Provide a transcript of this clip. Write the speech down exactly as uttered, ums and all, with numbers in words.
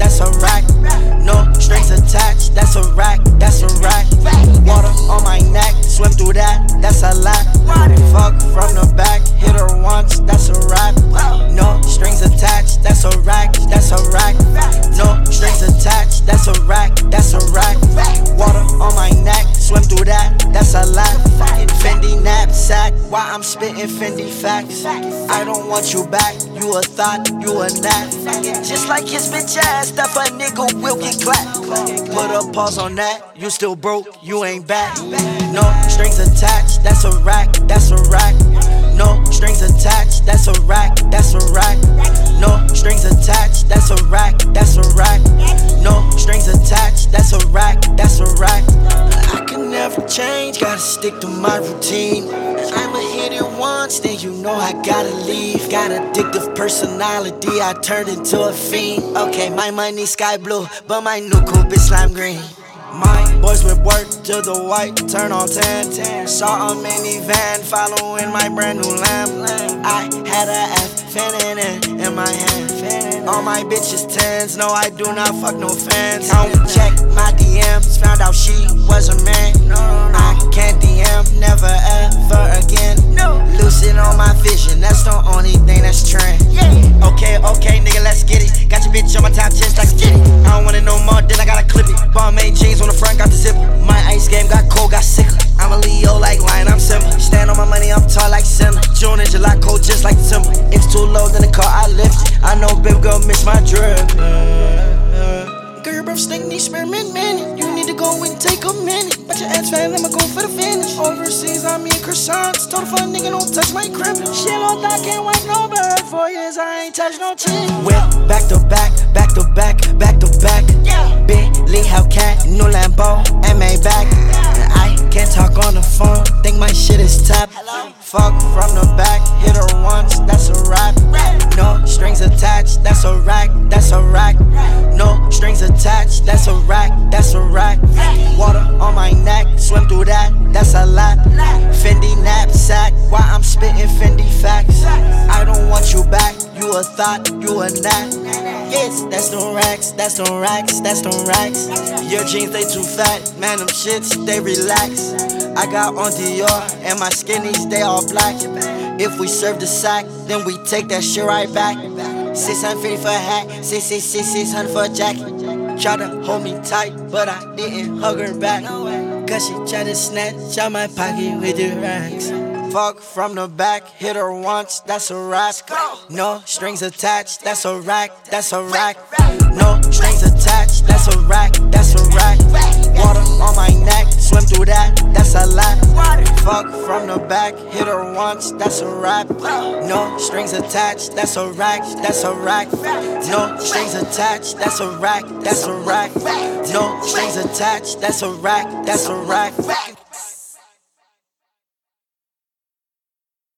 that's a rack. No strings attached, that's a rack, that's a rack. Water on my neck, swim through that, that's a lap. Fuck from the back, hit her once, that's a rap. No strings attached, that's a rack, that's a rack. No strings attached, that's a rack, that's a rack. Water on my neck, swim through that, that's a lap. Fendi knapsack, why I'm spitting Fendi facts. I don't want you back, you a thought, you a nap. Just like his bitch ass, stuff a nigga will get clapped. Put a pause on that, you still broke, you ain't back. No strings attached, that's a rack, that's a rack. No strings attached, that's a rack, that's a rack. No strings attached, that's a rack, that's a rack. No strings attached, that's a rack, that's a rack. I can never change, gotta stick to my routine. I'ma hit it once, then you know I gotta leave. Got addictive personality, I turned into a fiend. Okay, my money sky blue, but my new coupe is lime green. My boys with work to the white, turn on ten. Saw a minivan following my brand new lamb. I had a F fanning in, in my hand. All my bitches tens, no I do not fuck no fans. Count check my D Ms, found out she was a man. I can't D M, never ever again. Lucid on my vision, that's the only thing that's trend. Okay, okay, nigga, let's get it. Got your bitch on my top chest like a kitty. I don't want it no more, then I gotta clip it. Ball made jeans on the front, got the zipper. My ice game got cold, got sicker. I'm a Leo like lion, I'm Simba. Stand on my money, I'm tall like Simba. June and July cold just like Timber. If it's too low, then the car I lift it. I know baby girl miss my drip. Girl, your breath stink, need spearmint minute. You need to go and take a minute. But your ass fat, I'ma go for the finish. Overseas, I'm eating croissants. Told a fuck nigga don't touch my crib. Shit on that, can't wipe no bird. Four years, I ain't touch no chin. Whip, back to back, back to back, back to back. Bentley Hellcat, new Lambo, and Maybach. I can't talk on the phone, think my shit is tapped. Fuck from the back, hit her once, that's a rap. No strings attached, that's a rack, that's a rack. No strings attached, that's a rack, that's a rack. Water on my neck, swim through that, that's a lap. Fendi knapsack, why I'm spitting Fendi facts. I don't want you back, you a thought, you a nap. Yes, that's the racks, that's the racks, that's the racks. Your jeans, they too fat, man, them shits, they relax. I got on Dior, and my skinnies, they all black. If we serve the sack, then we take that shit right back. six hundred fifty for a hat, six six six six hundred for a jacket. Try to hold me tight, but I didn't hug her back. Cause she tried to snatch out my pocket with the racks. Fuck from the back, hit her once, that's a rack. No strings attached, that's a rack, that's a rack. No strings attached, that's a rack, that's a rack. Water on my neck, swim through that, that's a lap. Fuck from the back, hit her once, that's a rap. No strings attached, that's a rack, that's a rack. No strings attached, that's a rack, that's a rack. No strings attached, that's a rack, that's a rack.